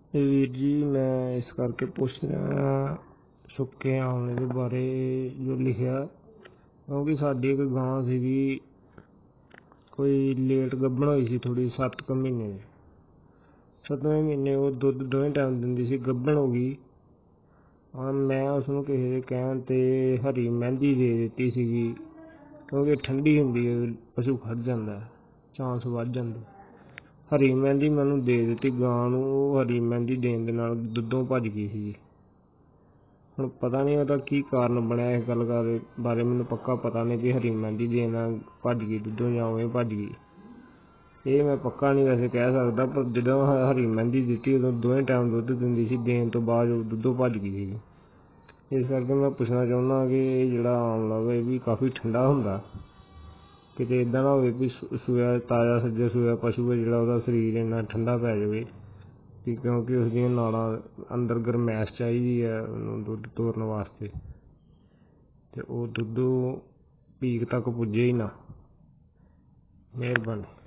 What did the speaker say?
ਵੀਰ ਜੀ, ਮੈਂ ਇਸ ਕਰਕੇ ਪੁੱਛ ਰਿਹਾ ਸੁੱਕੇ ਆਮਲੇ ਦੇ ਬਾਰੇ ਜੋ ਲਿਖਿਆ, ਕਿਉਂਕਿ ਸਾਡੀ ਇੱਕ ਗਾਂ ਸੀਗੀ, ਕੋਈ ਲੇਟ ਗੱਭਣ ਹੋਈ ਸੀ ਥੋੜ੍ਹੀ, 7 ਕੁ ਮਹੀਨੇ 7ਵੇਂ ਮਹੀਨੇ ਉਹ ਦੁੱਧ ਦੋਵੇਂ ਟਾਈਮ ਦਿੰਦੀ ਸੀ, ਗੱਭਣ ਹੋ ਗਈ। ਮੈਂ ਉਸਨੂੰ ਕਿਸੇ ਦੇ ਕਹਿਣ 'ਤੇ ਹਰੀ ਮਹਿੰਦੀ ਦੇ ਦਿੱਤੀ ਸੀਗੀ, ਕਿਉਂਕਿ ਠੰਡੀ ਹੁੰਦੀ ਹੈ, ਪਸ਼ੂ ਖੜ ਜਾਂਦਾ, ਚਾਂਸ ਵੱਧ ਜਾਂਦੇ। ਹਰੀ ਮਹਿੰਦੀ ਮੈਂ ਉਹਨੂੰ ਦੇ ਦਿੱਤੀ ਗਾਂ ਨੂੰ, ਉਹ ਹਰੀ ਮਹਿੰਦੀ ਦੇਣ ਦੇ ਨਾਲ ਦੁੱਧੋਂ ਭੱਜ ਗਈ ਸੀ। ਹੁਣ ਪਤਾ ਨਹੀਂ ਉਹਦਾ ਕੀ ਕਾਰਨ ਬਣਿਆ, ਇਸ ਗੱਲ ਬਾਰੇ ਮੈਨੂੰ ਪੱਕਾ ਪਤਾ ਨਹੀਂ ਕਿ ਹਰੀ ਮਹਿੰਦੀ ਦੇਣ ਨਾਲ ਭੱਜ ਗਈ ਦੁੱਧੋਂ ਜਾਂ ਉਵੇਂ ਭੱਜ ਗਈ, ਇਹ ਮੈਂ ਪੱਕਾ ਨਹੀਂ ਵੈਸੇ ਕਹਿ ਸਕਦਾ। ਪਰ ਜਦੋਂ ਹਰੀ ਮਹਿੰਦੀ ਦਿੱਤੀ ਉਦੋਂ ਦੋਵੇਂ ਟਾਈਮ ਦੁੱਧ ਦਿੰਦੀ ਸੀ, ਦੇਣ ਤੋਂ ਬਾਅਦ ਉਹ ਦੁੱਧੋਂ ਭੱਜ ਗਈ ਸੀ। ਇਸ ਕਰਕੇ ਮੈਂ ਪੁੱਛਣਾ ਚਾਹੁੰਦਾ ਕਿ ਇਹ ਜਿਹੜਾ ਆਮਲਾ ਵਾ ਇਹ ਵੀ ਕਾਫੀ ਠੰਡਾ ਹੁੰਦਾ, ਕਿਤੇ ਇੱਦਾਂ ਨਾ ਹੋਵੇ ਵੀ ਸੂਆ ਤਾਜ਼ਾ ਸੱਜੇ ਸੂਆ ਪਸ਼ੂ ਹੈ ਜਿਹੜਾ ਉਹਦਾ ਸਰੀਰ ਇੰਨਾ ਠੰਡਾ ਪੈ ਜਾਵੇ, ਕਿਉਂਕਿ ਉਸਦੀਆਂ ਨਾੜਾਂ ਅੰਦਰ ਗਰਮੈਸ਼ ਚਾਹੀਦੀ ਹੈ ਉਹਨੂੰ ਦੁੱਧ ਤੋਰਨ ਵਾਸਤੇ, ਅਤੇ ਉਹ ਦੁੱਧ ਪੀਕ ਤੱਕ ਪੁੱਜੇ ਹੀ ਨਾ। ਮਿਹਰਬਾਨੀ।